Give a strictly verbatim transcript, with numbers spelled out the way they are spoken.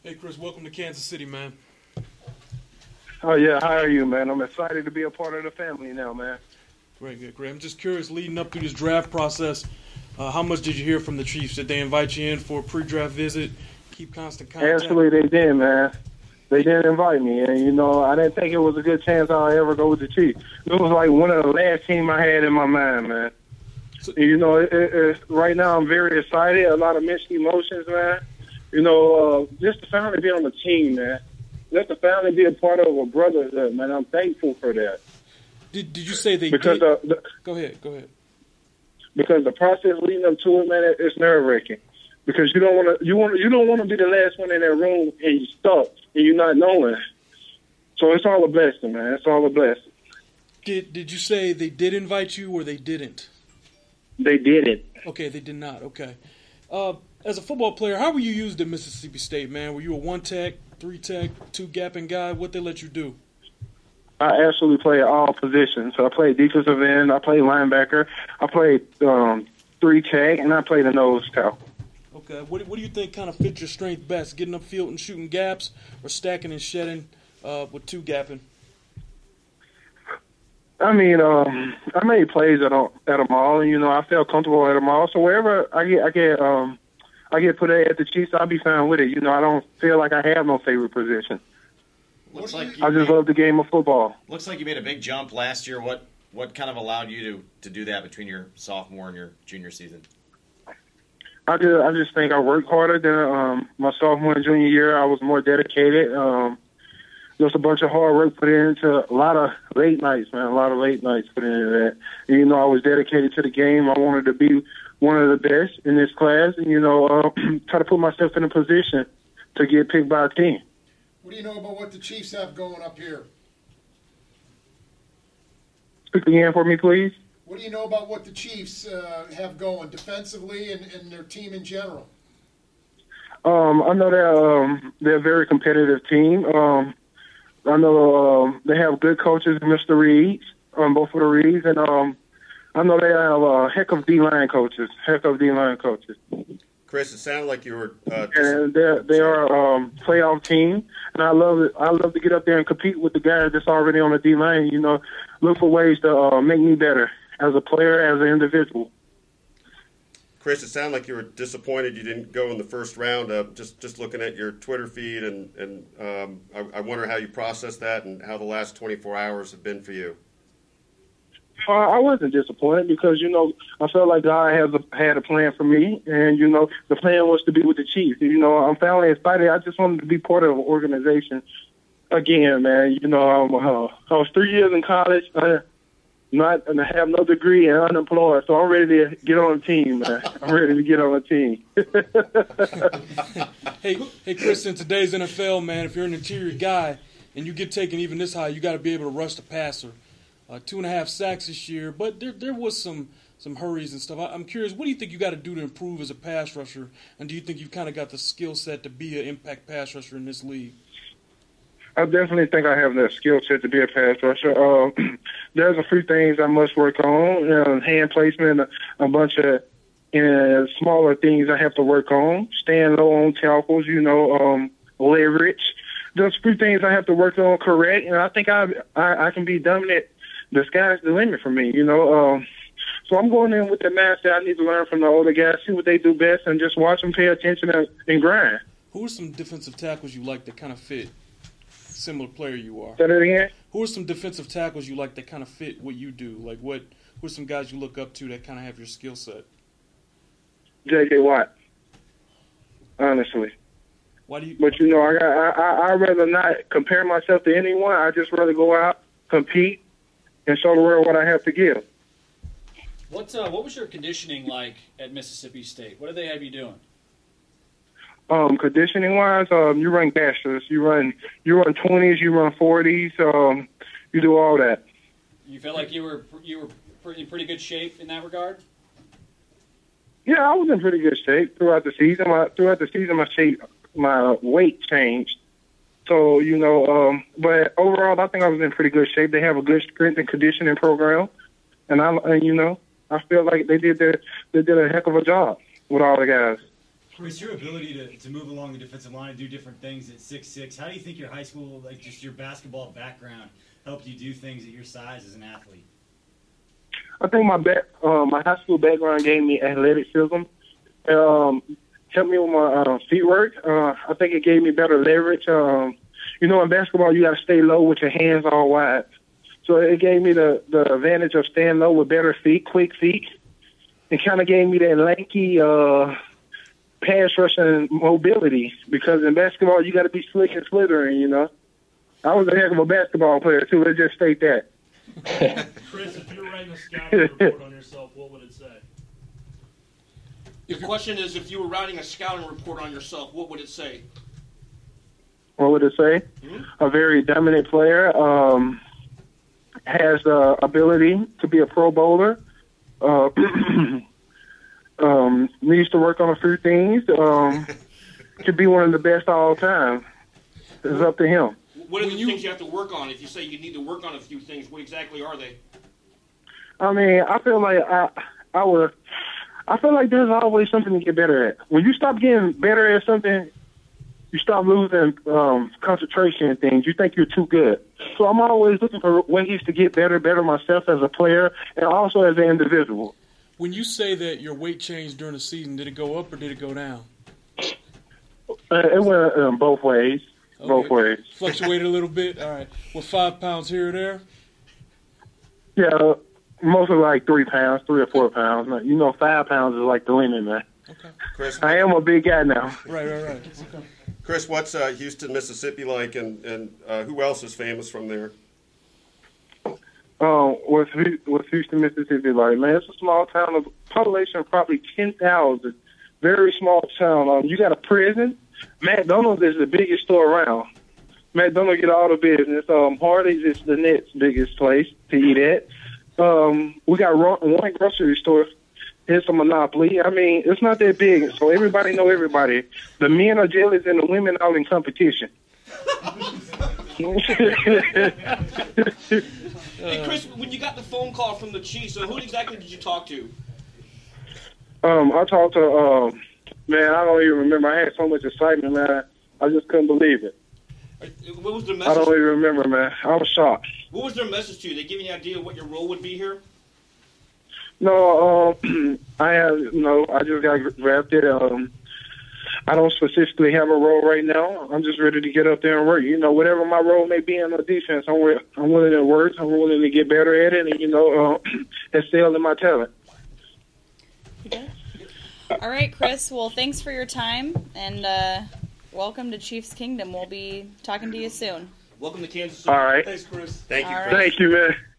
Hey, Chris, welcome to Kansas City, man. Oh, yeah. How are you, man? I'm excited to be a part of the family now, man. Great, good, great. I'm just curious, leading up through this draft process, uh, how much did you hear from the Chiefs? Did they invite you in for a pre-draft visit, keep constant contact? Actually, they did, man. They didn't invite me, and, you know, I didn't think it was a good chance I'll ever go with the Chiefs. It was like one of the last teams I had in my mind, man. So, And, you know, it, it, it, right now I'm very excited, a lot of mixed emotions, man. You know, uh, just to finally be on the team, man. Just to finally be a part of a brotherhood, man. I'm thankful for that. did did you say they Because did? uh, the, Go ahead, go ahead. because the process leading up to it, man, it, it's nerve wracking. Because you don't want to, you want, you don't want to be the last one in that room and you're stuck and you're not knowing. So it's all a blessing, man. It's all a blessing. Did Did you say they did invite you or they didn't? They did it. Okay, they did not. Okay. Uh, as a football player, how were you used at Mississippi State, man? Were you a one tech, three tech, two gapping guy? What they let you do? I actually played all positions. So I played defensive end, I played linebacker, I played um, three tech, and I played a nose tackle. Okay. What What do you think kind of fits your strength best? Getting upfield and shooting gaps, or stacking and shedding uh, with two gapping? I mean, um, I made plays at a, at them all, and you know, I felt comfortable at them all. So wherever I get, I get, um, I get put at the Chiefs, I'll be fine with it. You know, I don't feel like I have no favorite position. Looks like I you just made, love the game of football. looks like you made a big jump last year. What what kind of allowed you to, to do that between your sophomore and your junior season? I just, I just think I worked harder than um, my sophomore and junior year. I was more dedicated. Um, just a bunch of hard work put into a lot of late nights, man. A lot of late nights put into that. And, you know, I was dedicated to the game. I wanted to be one of the best in this class, and you know, uh, try to put myself in a position to get picked by a team. What do you know about what the Chiefs have going up here? Speak again for me, please. What do you know about what the Chiefs uh, have going defensively and, and their team in general? Um, I know they're um, they're a very competitive team. Um, I know um, they have good coaches, Mister Reed, um, both of the Reeds, and um, I know they have a uh, heck of D-line coaches, heck of D-line coaches. Chris, it sounded like you were. Uh, And they're they are um, playoff team, and I love it. I love to get up there and compete with the guys that's already on the D-line. You know, look for ways to uh, make me better as a player, as an individual. Chris, it sounded like you were disappointed you didn't go in the first round. Uh, just just looking at your Twitter feed, and and um, I, I wonder how you process that and how the last twenty-four hours have been for you. Uh, I wasn't disappointed because, you know, I felt like God has a, had a plan for me, and, you know, the plan was to be with the Chiefs. You know, I'm finally excited. I just wanted to be part of an organization again, man. You know, I'm, uh, I was three years in college, uh, not and I have no degree and unemployed, so I'm ready to get on a team, man. I'm ready to get on a team. Hey, hey, Chris, in today's N F L, man, if you're an interior guy and you get taken even this high, you got to be able to rush the passer. Uh, two and a half sacks this year, but there there was some some hurries and stuff. I, I'm curious, what do you think you got to do to improve as a pass rusher, and do you think you've kind of got the skill set to be an impact pass rusher in this league? I definitely think I have that skill set to be a pass rusher. Uh, there's a few things I must work on, uh, hand placement, a, a bunch of uh, smaller things I have to work on, staying low on tackles, you know, um, leverage. There's a few things I have to work on correct, and I think I I, I can be dominant. The sky's the limit for me, you know. Um, so I'm going in with the mindset I need to learn from the older guys, see what they do best, and just watch them pay attention and, and grind. Who are some defensive tackles you like that kind of fit similar player you are? Say that again? Who are some defensive tackles you like that kind of fit what you do? Like what? Who are some guys you look up to that kind of have your skill set? J J Watt, honestly. Why do you? But, you know, I, I, I, I'd rather not compare myself to anyone. I'd just rather go out, compete, and show the world what I have to give. What uh, what was your conditioning like at Mississippi State? What did they have you doing? Um, conditioning wise, um, you run gashers, you run you run twenties, you run forties, um, you do all that. You felt like you were you were pretty in pretty good shape in that regard? Yeah, I was in pretty good shape throughout the season. My, throughout the season, my shape, my weight changed. So, you know, um, but overall, I think I was in pretty good shape. They have a good strength and conditioning program, and I, and, you know, I feel like they did their, they did a heck of a job with all the guys. Chris, your ability to, to move along the defensive line and do different things at six six, how do you think your high school, like just your basketball background, helped you do things at your size as an athlete? I think my back, uh, my high school background gave me athleticism. Um, helped me with my uh, feet work. Uh, I think it gave me better leverage. Um, you know, in basketball, you got to stay low with your hands all wide. So it gave me the, the advantage of staying low with better feet, quick feet. It kind of gave me that lanky uh, pass rushing mobility, because in basketball, you got to be slick and slithering, you know. I was a heck of a basketball player, too. Let's just state that. Chris, if you were writing a scouting report on yourself, what would it say? The question is, if you were writing a scouting report on yourself, what would it say? What would it say? Mm-hmm. A very dominant player, um, has the ability to be a Pro Bowler, uh, um, needs to work on a few things, um, could be one of the best all time. It's up to him. What are the you, things you have to work on? If you say you need to work on a few things, what exactly are they? I mean, I feel like I, I would, I feel like there's always something to get better at. When you stop getting better at something, you stop losing um, concentration and things. You think you're too good. So I'm always looking for ways to get better, better myself as a player and also as an individual. When you say that your weight changed during the season, did it go up or did it go down? Uh, it went um, both ways. Okay. Both ways. Fluctuated a little bit. All right. Well, five pounds here or there? Yeah, mostly like three pounds, three or four pounds. You know, five pounds is like the limit, man. Okay. Chris, I am a big guy now. Right, right, right. Okay. Chris, what's uh, Houston, Mississippi like, and, and uh, who else is famous from there? Um, what's, what's Houston, Mississippi like? Man, it's a small town of population of probably ten thousand. Very small town. Um, you got a prison. McDonald's is the biggest store around. McDonald's get all the business. Um, Hardee's is the next biggest place to eat at. Um, we got one grocery store. It's a monopoly. I mean, it's not that big, so everybody know everybody. The men are jealous and the women are in competition. Hey, Chris, when you got the phone call from the Chiefs, so who exactly did you talk to? Um, I talked to, um, man, I don't even remember. I had so much excitement, man. I just couldn't believe it. What was their message? I don't even remember, man. I was shocked. What was their message to you? They give you an idea of what your role would be here? No, um, I have, no, I just got drafted. Um, I don't specifically have a role right now. I'm just ready to get up there and work. You know, whatever my role may be in the defense, I'm, re- I'm willing to work. I'm willing to get better at it and, you know, uh, excel in my talent. Okay. All right, Chris. Well, thanks for your time, and uh, welcome to Chiefs Kingdom. We'll be talking to you soon. Welcome to Kansas City. All right. Thanks, Chris. Thank you, All Chris. right. Thank you, man.